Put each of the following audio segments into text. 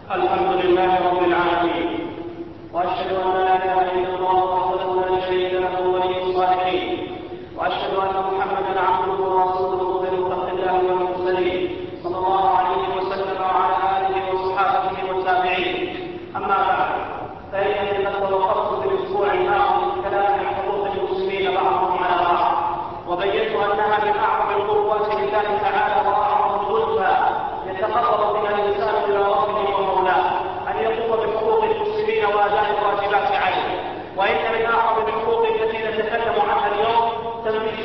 الحمد لله رب العالمين، وأشهد أن لا إله إلا الله وحده لا شريك له ولي الصالحين، وأشهد أن محمدا عبده ورسوله خير خلق الله والمرسلين صلى الله عليه وسلم وعلى آله وصحبه والتابعين. أما بعد، فإنني قد توقفت في الأسبوع الماضي كلام عن حقوق المسلمين بعضهم على بعض، وبينت أنها من أعظم القربات لله تعالى وأعظم الزلفى يتقرب بها الإنسان إلى ربه ومولاه أن يقوم بحقوق المسلمين وأداء الواجبات عليه. وإن من أعظم الحقوق التي نتكلم عنها اليوم تنفيذ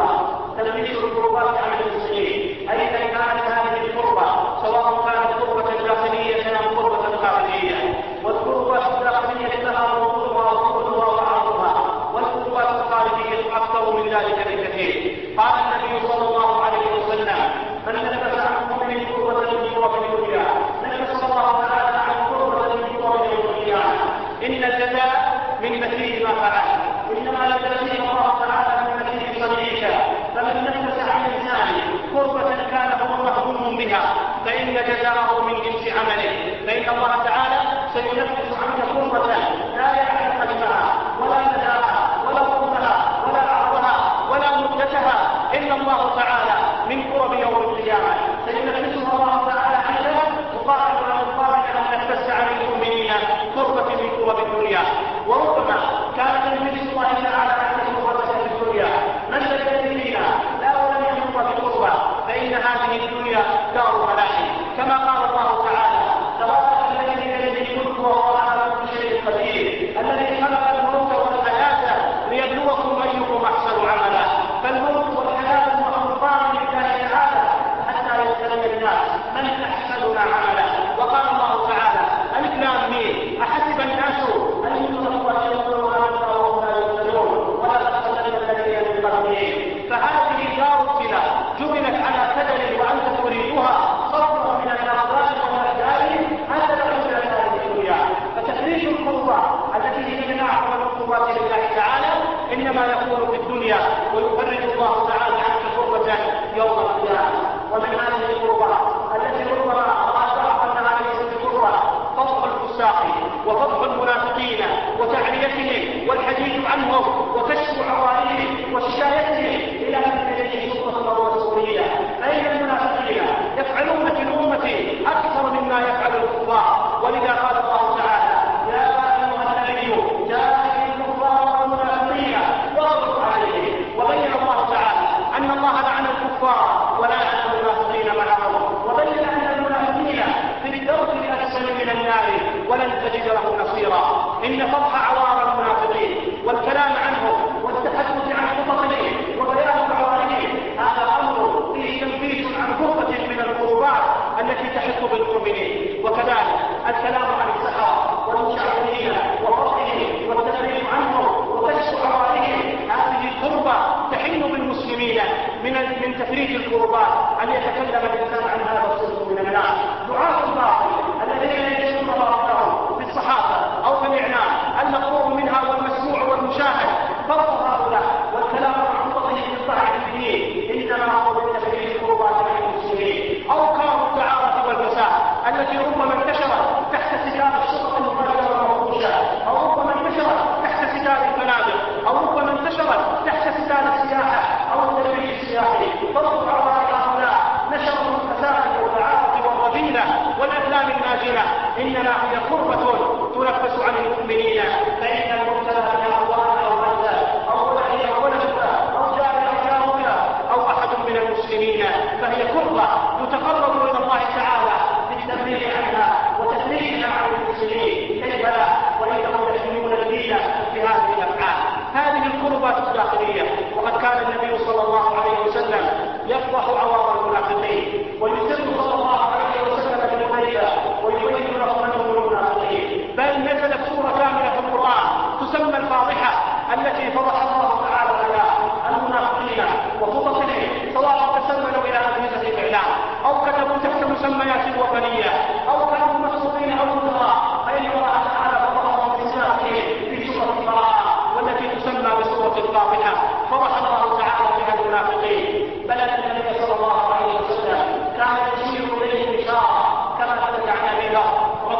القربات عن المسلمين، أيا كانت هذه القربة، سواء كانت قربة داخلية أم قربة خارجية. والقربات الداخلية لها موضوعها وحدودها وعرضها، والقربات الخارجية أكثر من ذلك بكثير. قال النبي صلى الله عليه وسلم: من نفس عن مؤمن قربة من قرب الدنيا نفس الله تعالى عن قربة من قرب يوم القيامة. إن الجزاء من مثيل ما فعل، إنما يجزي الله تعالى من مثيل صنيعك. فمن نفس عن إنسان قربة كان هو مهموم بها فإن جزاءه من جنس عمله، فإن الله تعالى سينفس عنك قربة لا يعلم قدمها ولا مداها ولا طولها ولا عرضها ولا مدتها إلا الله تعالى من قرب يوم القيامة. سينفسها الله تعالى عنك مقابل أن نفس عن المؤمنين قربة من قرب الدنيا. وربما كان تنفيذ الله تعالى عنك قربة في الدنيا من الذي فينا لا ولم يمر بقربة، فإن هذه الدنيا دار ملاهي، كما قال الله تعالى: تبارك الذي بيده الملك وهو على كل شيء قدير، الذي خلق الموت والحياة ليبلوكم أيكم أحسن عملا. فالموت والحياة مخلوقان لله تعالى حتى يبتلي الناس من أحسننا عملا. وقال الله تعالى: ألف لام ميم، أحسب الناس أن يتركوا أن يقولوا آمنا وهم لا يفتنون ولقد فتنا الذين من قبلهم. فهذه دار ابتلاء جبلت على كدر وأنت تريدها صرفها من الأغلال والأجدال حتى تكون إلى هذه الدنيا. فتفريج القربة التي هي من أعظم القربات لله تعالى إنما يكون في الدنيا، ويفرج الله تعالى عنك قربة يوم القيامة. ومن هذه القربة التي ربما تعرف أنها ليست بقربة فضح الفساق وفضح المنافقين وتعليتهم والحديث عنهم وكشف عوائلهم وشكايتهم إلى من يده سلطة ومسؤولية. فإن المنافقين يفعلون في الأمة أكثر مما يفعل الكفار، ولذا قال الله تعالى: يا أيها النبي جاهد الكفار والمنافقين واغلظ عليهم. وبين الله تعالى أن الله لعن الكفار ولعن المنافقين معهم، وبين أن المنافقين في الدرك الأسفل من النار ولن تجد له نصيرا. إن فضح عوار المنافقين والكلام عنهم والتحدث عن خططهم وبيان عوارهم هذا أمر فيه تنفيذ عن قربة من القربات التي تحق بالمؤمنين. وكذلك الكلام عن السحرة والمشعوذين وفضحهم والتفريق عنهم وكشف عوارهم، هذه القربة تحل بالمسلمين من تفريج القربات أن يتكلم الإنسان عن هذا الصنف من الناس. دعاة الباطل الذين يجدون مواقعهم في الصحافة أو في الإعلام المقروء منها والمسموع والمشاهد، فرض هؤلاء والكلام عن خططهم في الطاعة في الدين إنما هو بتفريج القربات عن المسلمين. أو كار الدعارة والفساد التي ربما انتشرت تحت ستار الشرطة المباشرة والمنقوشة، أو ربما انتشرت تحت ستار الفنادق، أو ربما انتشرت تحت ستار السياحة أو الترويج السياحي. فرض عوائل هؤلاء نشروا الفساد والدعارة والرذيلة والأفلام الناجنة إنما هي قربة تنفس عن المؤمنين. فإن المبتلى بها أخوان أو أنت أو ولدي أو ولدك أو جارك أو جارك أو أحد من المسلمين فهي قربة يتقرب إلى الله تعالى بالتبرير عنها وتفريجها عن المسلمين. كيف لا وإنهم يحملون الدين بهذه الأفعال. هذه القربات الداخلية. وقد كان النبي صلى الله عليه وسلم يفضح عوار المنافقين ويسر صلى الله عليه وسلم بالهدى ويبين لهم أنهم المنافقين. بل نزلت سورة كاملة في القرآن تسمى الفاضحة التي فضح الله تعالى على المنافقين وخططهم، سواء تسللوا إلى أجهزة الإعلام أو كتبوا تحت مسميات وطنية أو كانوا مسؤولين أو وزراء، فإن الله تعالى فضحهم بسنته في سورة البراءة والتي تسمى بسورة الفاضحة. فضح الله تعالى بها المنافقين. بل أن النبي صلى الله عليه وسلم كان يشير إليه بشارة كما ثبت عن أبي بكر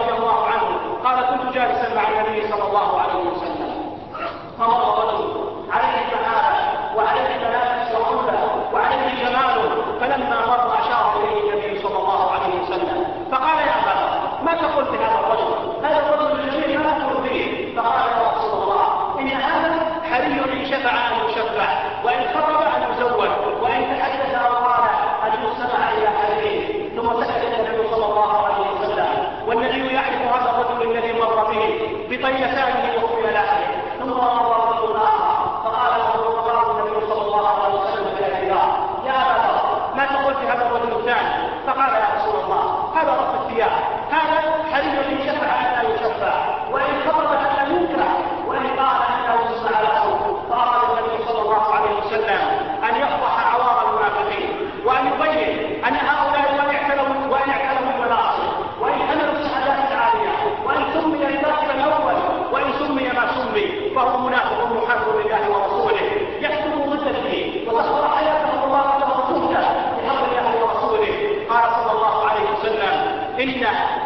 طيلتانه وفي لحمه. ثم مر رجل آخر فقال النبي صلى الله عليه وسلم يا أبا ما تقول في هذا الرجل الثاني؟ فقال يا رسول الله هذا رب الثياب، هذا حري إن شفع أن لا يشفع، وإن خطب أن لا ينكر، وإن قال أن لا يسمع على صوت. فأراد النبي صلى الله عليه وسلم أن يفضح عوار المنافقين وأن يبين أن هؤلاء وإن اعتلوا المناصب وإن حملوا الشهادات العالية وإن سمي الكافر الأول وإن سمي ما سمي فهو منافق محارب لله ورسوله يكتب ضد الدين وسخر حياته الله ورسوله بحق الله ورسوله. قال صلى الله عليه وسلم إن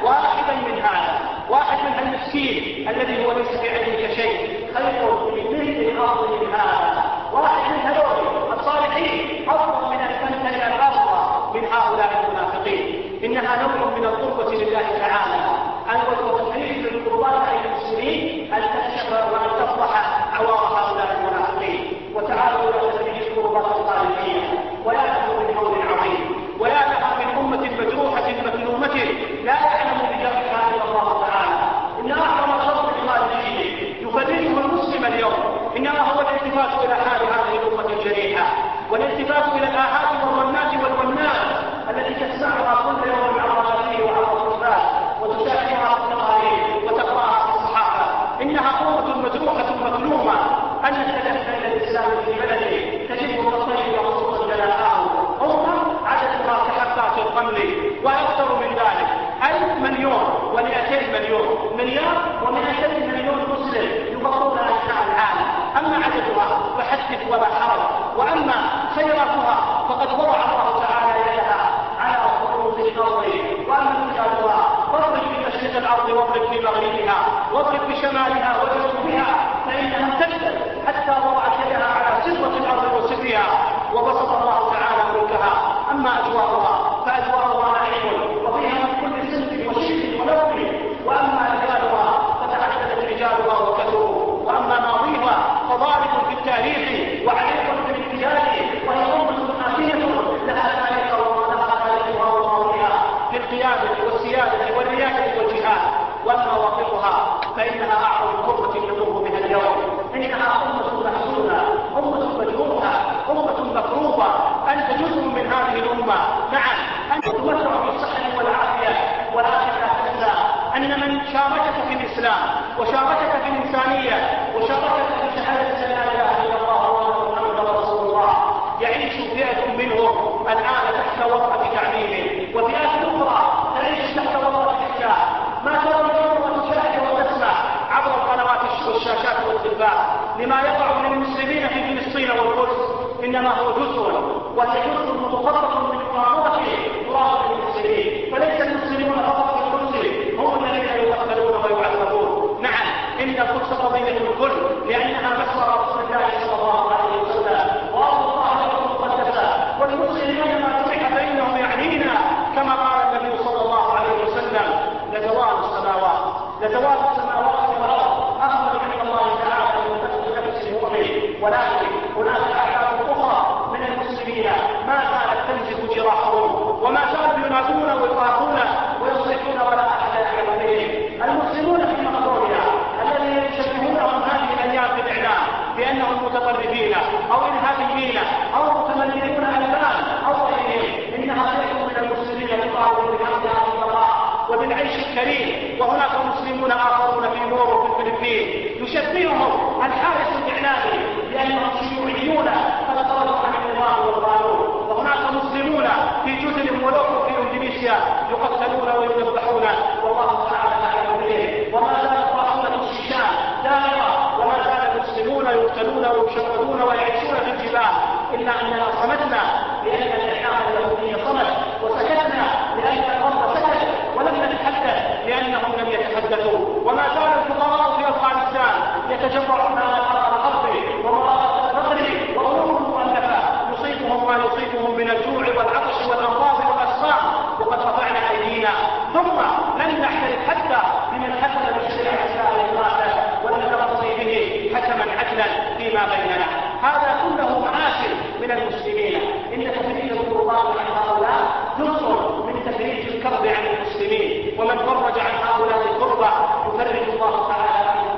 واحد من المسكين الذي هو ليس في عينك شيء خير من ملء الأرض من هذا. واحد من هؤلاء الصالحين أفضل من أن تمتلئ الأرض من هؤلاء المنافقين. إنها نوع من القربة لله تعالى وتحريف القربات على المسلمين أن تكشف وأن تفضح عوار هؤلاء المنافقين. وتعالوا إلى تدريج القربات الخارجية، ويا له من حول عظيم، ويا لها من أمة مجروحة مكلومة لا يعلم بجرحها إلا الله تعالى. إن أعظم شر خارجي يفرجه المسلم اليوم إنما هو الالتفات إلى حال هذه الأمة الجريحة، والالتفات إلى الآحاد والرنات والونات التي تسمعها كل يوم على الراديو وعلى التلفاز وتشاهدها في التقارير وتقرأها في الصحافة. إنها أمة مجروحة مكلومة أن تتدخل إلى الإسلام في بلده تجد من الطيب وخصوصا جلاءه أمة عددها كحبات الرمل وأكثر من ذلك 1,000 مليون و200 مليون مليار و200 مليون مسلم يبقون أجزاء العالم. أما عددها فحدث ولا حرج، وأما خيراتها فقد وضع الله تعالى يدها على خطوط الأرض. وأما رجالها واضرب في مشرق الأرض واضرب في مغربها واضرب في شمالها وجنوبها فإنها تكتب حتى وضعت يدها على سرة الأرض وسرها وبسط الله تعالى ملكها. أما أجوارها فأجوارها نعيم وفيها من كل سنف وشيء ولون. وأما رجالها فتعددت رجالها وكثروا. وأما ماضيها فضارب في التاريخ وعريق في الاتجاه، وهي أمة آتية لها تاريخها وماضيها في القيادة والسيادة والريادة والجهاد. وأما واقفها فإنها أعظم قربة نمر بها اليوم. إنها أمة محزونة، أمة مجروحة، أمة مكروبة. أنت جزء من هذه الأمة، نعم أنت تمتع بالصحة والعافية، ولكن لا تنسى أن من شاركك في الإسلام وشاركك في الإنسانية وشاركك في شهادة لا إله إلا الله وأن محمدا رسول الله يعيش فئة منهم الآن تحت وطأة تعليمه، وفئات أخرى تعيش تحت وطأة الإسلام. ما ترى اليوم وتشاهد وتسمع عبر القنوات والشاشات والتلفاز لما يقع من المسلمين في فلسطين والقدس إنما هو جزء، وهي جزء متخطط من مؤامرة المسلمين. فليس المسلمون فقط في القدس هم الذين يقتلون ويعذبون. نعم إن القدس قضية الكل لأنها مسوى رسول الله صلى الله عليه وسلم وأرض الله المقدسة، والمسلمين ما ترك بينهم يعنينا كما قال النبي صلى الله عليه وسلم لزوال السماوات والأرض أفضل عند الله تعالى من قتل نفس المؤمن. ولكن هناك أحكام أخرى من المسلمين ما زالت تنزف جراحهم وما زالوا ينادون ويطاقون ويصرخون ولا أحد يعلم بهم. المسلمون في مقدونيا الذين يشبهونهم هذه الأيام في الإعلام بأنهم متطرفين أو إرهابيين أو متملكون ألبان أو غيرهم، إنها فئة من المسلمين يطالبون بحق هذه الله وبالعيش الكريم. وهناك مسلمون آخرون في مورو في الفلبين يشبههم الحارس الإعلامي لأنهم شيوعيون قد خرجوا عن النظام والقانون. وهناك مسلمون في جزر مولوكو في إندونيسيا يقتلون ويذبحون والله تعالى أعلم بهم. وما زالت طاحونة الشيشان دائرة، وما زال المسلمون يقتلون ويشردون ويعيشون في الجبال. إلا أننا صمتنا لأن الإعلام اليهودي صمت، وسكتنا لأن الأرض سكت، ولم نتحدث لأنهم لم يتحدثوا. وما زال الفقراء في أفغانستان يتجمعون على الأرض ومراء الفقر وأمورهم مؤلفة يصيبهم ما يصيبهم من الجوع والعطش والأمراض والأسقام، وقد رفعنا أيدينا. ثم لن نحترف حتى بمن حكم بشريعة الله إطلاقا ولم نقضي به حكما عدلا فيما بيننا. هذا كله معاشر من المسلمين. إن تفريج القربان عن هؤلاء جزء من تفريج الكرب عن المسلمين، ومن فرج عن هؤلاء القربى يفرج الله تعالى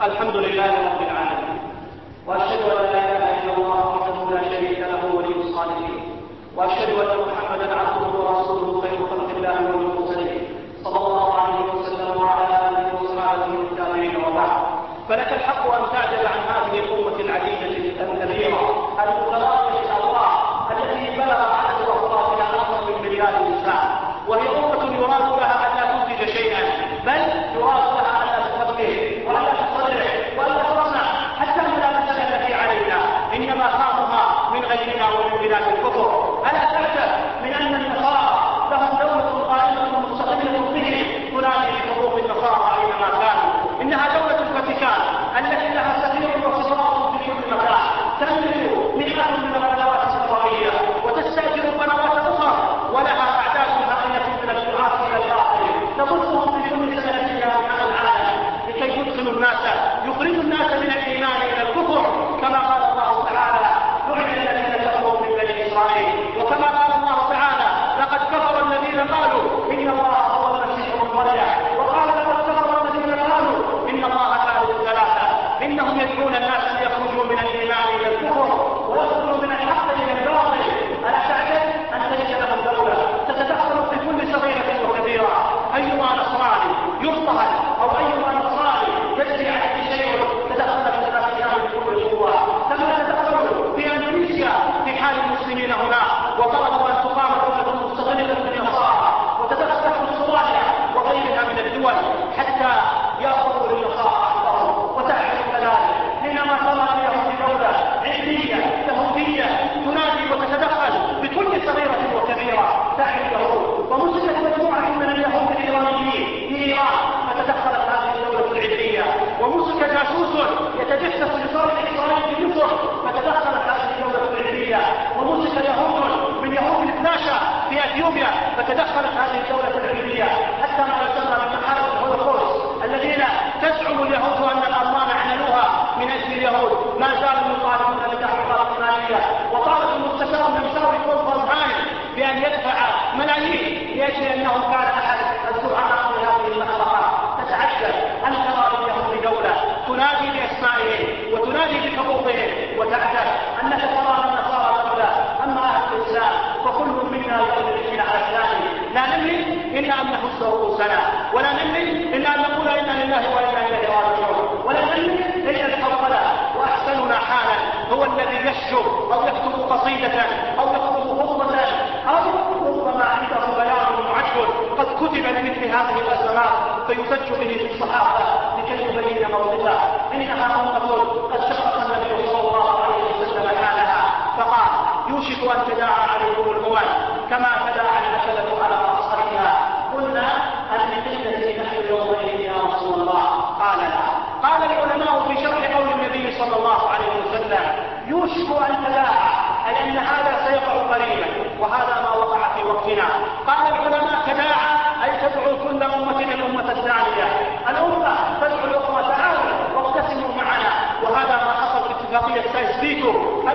الحمد لله رب العالمين، وأشهد أن لا إله إلا الله وحده لا شريك له ولي الصالحين، وأشهد أن محمدا عبده ورسوله خير خلق الله والمرسلين صلى الله عليه وسلم وعلى آله وصحبه والتابعين وبعد. فلك الحق أن تعجب عن هذه الأمة العديدة الكبيرة المتراكمة الأرواح التي بلغ عدد أفرادها أكثر من مليار إنسان، وهي أمة يراد لها أن لا تنتج شيئا، بل يراد لها أن لا تفكر وأن لا تصرف وأن لا تصنع حتى ملابسنا التي علينا إنما خافها من غيرنا ومن بلاد الكفر. ألا تعجب من أن النصارى لهم دولة قائمة مستقلة بهم تنادي بحقوق النصارى أينما كانوا. إنها دولة الفاتيكان التي لها سفير وسفراء في كل مكان، تملك مئات من القنوات الفضائية وتستأجر قنوات أخرى، ولها أعداد هائلة من الدعاة إلى الباطل تبثهم في كل سنة إلى أنحاء العالم لكي يدخلوا الناس يخرجوا الناس من الإيمان إلى الكفر، كما قال الله تعالى: لعن الذين كفروا من بني إسرائيل. وكما قال الله تعالى: لقد كفر الذين قالوا إن الله هو المسيح ابن مريم، وقال: لقد كفر الذين قالوا إن الله ثالث ثلاثة. إنهم يدعون الناس ليخرجوا من الإيمان إلى الكفر ويدخلوا من الحق إلى الباطل. ألا تعجب أن تجد لهم دولة تتدخل في كل صغيرة وكبيرة؟ أيما نصراني يضطهد أو أيما نصراني يجري عليه شيء تدخل في الأسلام بكل قوة، كما تدخلوا في أندونيسيا في حال المسلمين هناك وطلبوا أن تقام دولة مستقلة للنصارى، وتدخل في استراليا وغيرها من الدول حتى يأخذوا للنصارى حقهم. وتعرف كذلك حينما ترى اليهود دولة علمية يهودية تنادي وتتدخل بكل صغيرة وكبيرة، تعرف اليهود ومسكت مجموعة من اليهود الإيرانيين في إيران فتدخلت هذه الدولة العلمية، ومسك جاسوس يتجسس لصالح إسرائيل في مصر فتدخلت هذه الدولة العلمية، ومسك يهود من يهود الناشا في أثيوبيا فتدخلت هذه الدولة العلمية، حتى ما يسمى بمحارب الهولوكوست الذين تزعم اليهود أن الألمان عملوها من أجل اليهود ما زالوا يطالبون بتحقيقات إيمانية. وطالب المستشار المساوي كولفرد هاين بأن يدفع ملايين لأجل أنه كان أحد الزعماء في هذه المخلقة. تتعجب أن ترى اليهود دولة تنادي بأسمائهم وتنادي بحقوقهم، وتعجب أنك ترى النصارى دولة. أما أهل الإسلام فكل منا يؤمن على الثاني، لا نملك إلا أن نحس رؤوسنا، ولا نملك إلا أن نقول إنا لله وإنا إليه راجعون، ولا نملك إلا الحوصلة. وأحسننا حالا هو الذي يشجر أو يكتب قصيدة أو يكتب خطبة أو ربما عنده بيان معجل قد كتب لمثل هذه الأزمات فيسج به في الصحافة لكي يبين موقفه. إنها أمة قد شقق النبي صلى الله عليه وسلم حالها فقال: يوشك أن تداعى عليكم الأمم كما تداعى الأكلة على أصحابها. قلنا: أن قلة نحن يومئذ يا رسول الله؟ قال: لا. قال العلماء في شرح قول النبي صلى الله عليه وسلم: يوشك أن تداعى، أي أن هذا سيقع قريبا، وهذا ما وقع في وقتنا. قال العلماء: تداعى أي تدعو كل أمة الأمة الثانية. الأمة تدعو الأمة: تعالوا واقتسموا معنا. وهذا ما حصل في اتفاقية سايس-بيكو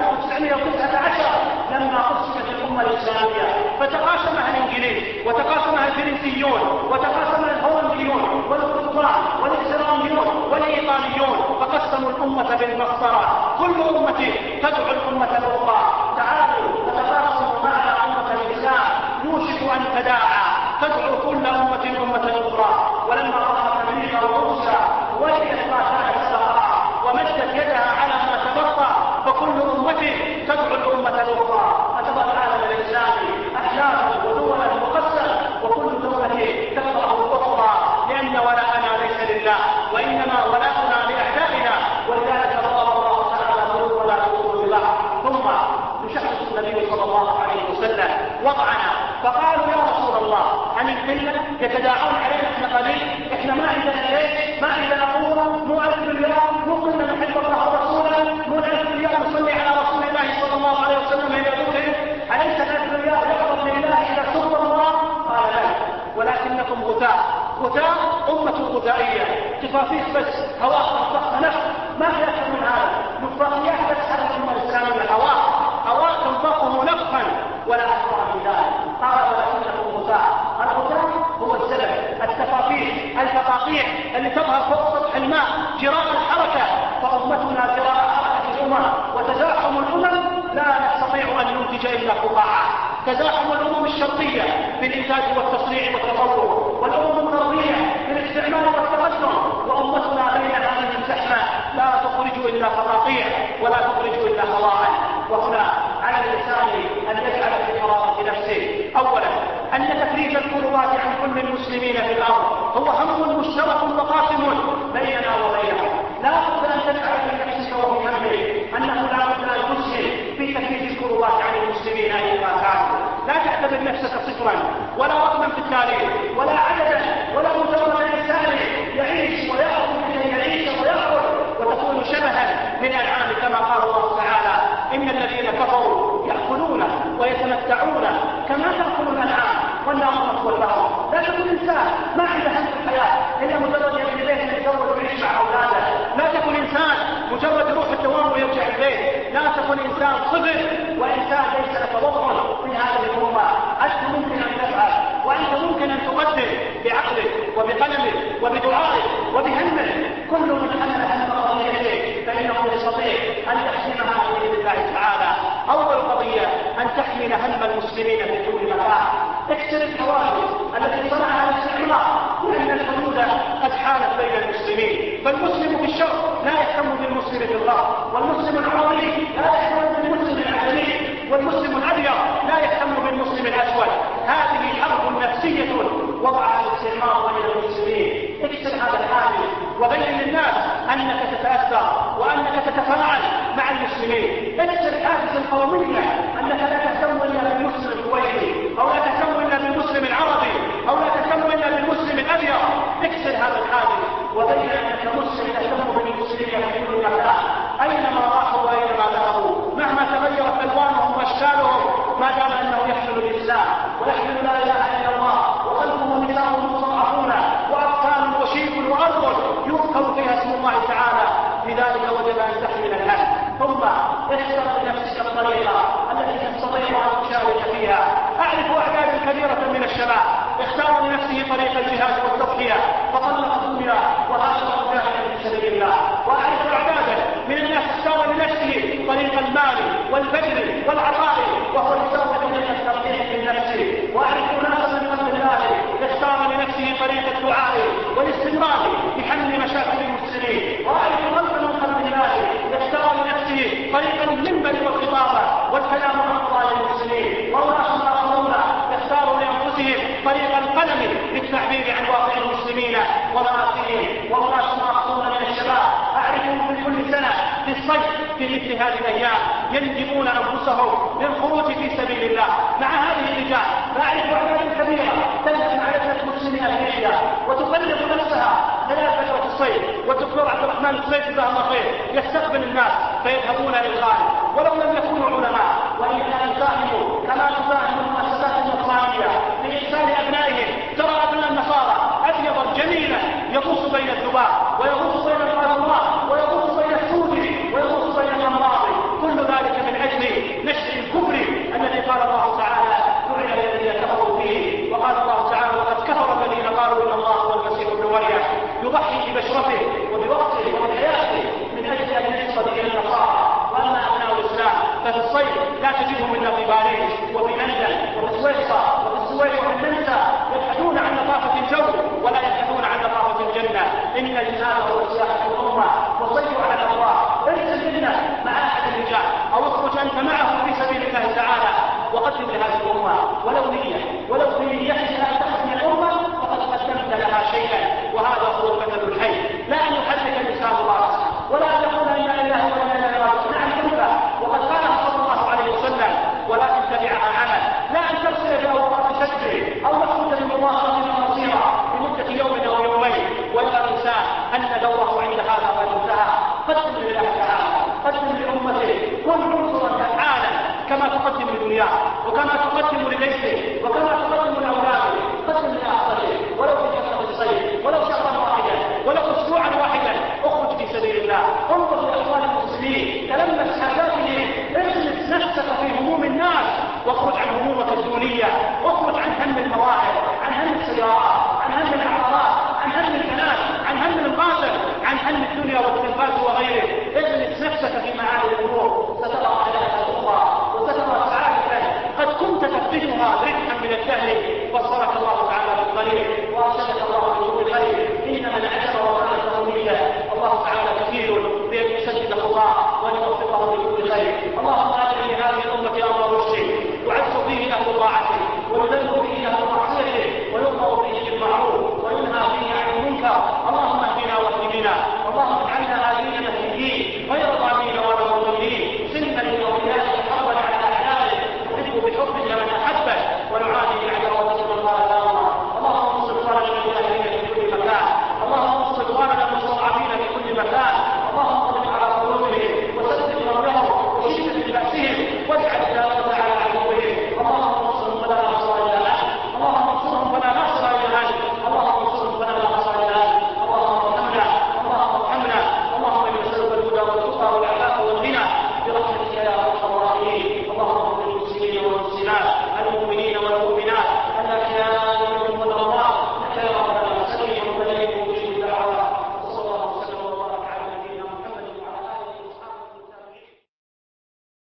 1919 لما قسمت الأمة الإسلامية، فتقاسمها الإنجليز وتقاسمها الفرنسيون وتقاسمها الهولنديون والبرتغال والإسرائيليون والإيطاليون، فقسموا الأمة بالمسطرة. كل أمة تدعو الأمة الأخرى: تعالوا وتقاسموا معنا أمة الإسلام. يوشك أن تداعى، تدعو كل أمة أخرى. ولما رأت أمريكا وروسيا وجدت ما كانت سبقها ومدت يدها على ما تبقى، فكل أمة تدعو الأمة الأخرى. فتبقى العالم الإسلامي أحلاما ودولا مقسم، وكل دولة تكره الأخرى، لأن ولاءنا ليس لله وإنما ولاؤنا لأعدائنا. ولذلك ضرب الله تعالى قل ولا تؤمنوا بالله. ثم يشخص النبي صلى الله عليه وسلم وضعنا فقالوا: يا رسول الله، عن القلة يتداعون علينا احنا قليل، احنا ما عندنا شيء، ما عندنا قوة، مو 1000 مليار، مو كنا نحب الله ورسوله، مو 1000 مليار نصلي على رسول الله صلى الله عليه وسلم إلى ذكره، أليس 1000 مليار يغضب لله إذا سب الله؟ قال: لا، ولكنكم غثاء أمة غثائية، تفافيح بس، هواء تنفخ نفس، ما في أكثر من هذا. نفاقيات بس على الأمة الإسلامية، هواء تنفخه نفخا ولا أكثر من ذلك. قال: ولكنكم غثاء. الغثاء هو السبب، التفافيح، الفقاقيع الفقاقيع اللي تظهر فوق سطح الماء جراء الحركة، فأمتنا جراء حركة الأمم وتزاحم الأمم لا نستطيع أن ننتج إلا فقاعة. تزاحم الأمم الشرقية في الإنتاج والتصنيع والتطور، والأمم الغربية في الاستعمار والتقدم، وأمتنا بين هذه الزحمة لا تخرج إلا فقاقيع ولا تخرج إلا هواء. وهنا على الإنسان أن يجعل في قرارة نفسه أولا أن تفريج الكربات عن كل المسلمين في الأرض هو هم مشترك وقاسم بيننا وبينهم. لا بد أن تجعل في نفسك وفي همك أنه لا بد أن تسهم في تفريج الكربات عن المسلمين أينما كانوا. لا تعتبر نفسك صفرا ولا رقما في التاريخ ولا عددا ولا مجرد إنسان يعيش ويأكل لكي يعيش ويأكل وتكون شبها من الأنعام كما قال الله تعالى إن الذين كفروا يأكلون ويتمتعون كما تأكل الأنعام والنار مثوى لهم. لا تكن إنسان ما عنده هم في الحياة إلا مجرد يبني بيت يتزوج ويعيش مع أولاده. لا تكن إنسان مجرد يروح الدوام ويرجع البيت. لا تكن إنسان صفر وإنسان ليس لك وضع من هذه الأمة. أنت ممكن أن تفعل وأنت ممكن أن تقدم بعقلك وبقلمك وبدعائك وبهمك. كل من حمل هم قضيته فإنه يستطيع أن يحسمها بإذن الله تعالى. أول قضية أن تحمل هم المسلمين في كل مكان. اكسر الحواجز التي صنعها الاستعمار لأن الحدود قد حالت بين المسلمين. فالمسلم في الشرق لا يهتم بالمسلم في الغرب، والمسلم العربي لا يهتم بالمسلم العجمي، والمسلم الأبيض لا يهتم بالمسلم الأسود. هذه حرب نفسية وضعها الاستعمار بين المسلمين. اكسر هذا الحاجز وبين للناس أنك تتأثر وأنك تتفاعل مع المسلمين. اكسر الحاجز القومية أنك لا تهتم إلا بالمسلم الكويتي أو لا تهتم إلا بالمسلم العربي أو لا تهتم إلا بالمسلم الأبيض. اكسر هذا الحاجز وبين أنك مسلم تهتم بالمسلمين في كل مكان أينما راحوا وأينما ذهبوا مهما تغيرت ألوانهم وأشكالهم ما دام أنه يحمل الإسلام ويحمل لا إله إلا الله وخلفه نساء مستضعفون وأطفال وشيب وأرض يذكر فيها اسم الله تعالى. لذلك وجب أن تحمل الهم. ثم اختر لنفسك الطريقة التي تستطيع أن تشارك فيها. أعرف أعدادا كبيرة من الشباب اختاروا لنفسه طريق الجهاد والتضحية فطلق الدنيا وهاجر مجاهدا في سبيل الله. وأعرف أعدادا من الناس اختار لنفسه طريق المال والبذل والعطاء وهو يسوي طريق الترقيق من نفسه. وأعرف ناسا من قبل الله اختار لنفسه طريق الدعاء والاستمرار بحل مشاكل المسلمين. وأعرف خلقا من قبل الله اختار لنفسه طريق المنبر والخطابة والكلام عن قضايا المسلمين. وناس آخرون اختاروا لأنفسهم طريق القلم للتعبير عن واقع المسلمين ومآسيهم. وناس آخرون من الشباب أعرفهم في كل سنة في الصيف في مثل هذه الأيام ينجبون أنفسهم للخروج في سبيل الله مع هذه الرجال. فأعرف أعداد كبيرة تذهب مع رحلة مسلمين أفريقيا وتفرغ نفسها خلال فترة الصيف. والدكتور عبد الرحمن الصيف جزاه الله خير يستقبل الناس فيذهبون للخارج ولو لم يكونوا علماء وإنما يساهموا كما تساهم المؤسسات النصرانية في إرسال أبنائهم. ترى أبناء النصارى أبيضا جميلا يغوص بين الذباب ويغوص بين القاذورات ويغوص بين السود ويغوص بين الأمراض. كل ذلك من أجل نشر الكفر الذي قال الله تعالى لعن الذين كفروا فيه. وقال الله تعالى وقد كفر الذين قالوا إن الله هو المسيح ابن مريم يضحي ببشرته وبوقته وبحياته من أجل أن ينصر إلى النصارى. وأما أبناء الإسلام ففي الصيف لا تجدهم إلا في باريس وفي لندن وفي سويسرا وفي السويد وفي النمسا يبحثون عن نظافة الجو ولا يبحثون عن نظافة الجنة. إن الجهاد هو سياحة الأمة وصيروا على الأبواب. ارسل لنا مع أحد الرجال أو اخرج أنت معه في سبيل الله تعالى وقدم لهذه الأمة ولو نية ولو في نيتها أن تخدم الأمة فقد قدمت لها شيئا. وهذا هو المثل الحي. لا أن يحرك الإنسان رأسه ولا أن يقول إن الله وإنا إليه راجعون. نعم كلها وقد قالها صلى الله عليه وسلم ولكن تبعها عمل. لا أن ترسل بأوقات سجده أو يخرج بمظاهرة مصيرة لمدة يوم أو يومين ويرى الإنسان أن دوره عند هذا قد انتهى. قدم لله تعالى قدم لأمته كن عنصرا فعالا كما تقدم لدنياه وكما تقدم لبيته وكما تقدم لأولاده. قدم لآخره ولو في فترة الصيف ولو شهرا واحدا ولو أسبوعا واحدا اخرج في سبيل الله. انظر لأخوان المسلمين تلمس حاجاتهم. اجلس نفسك في هموم الناس واخرج عن همومك الدونية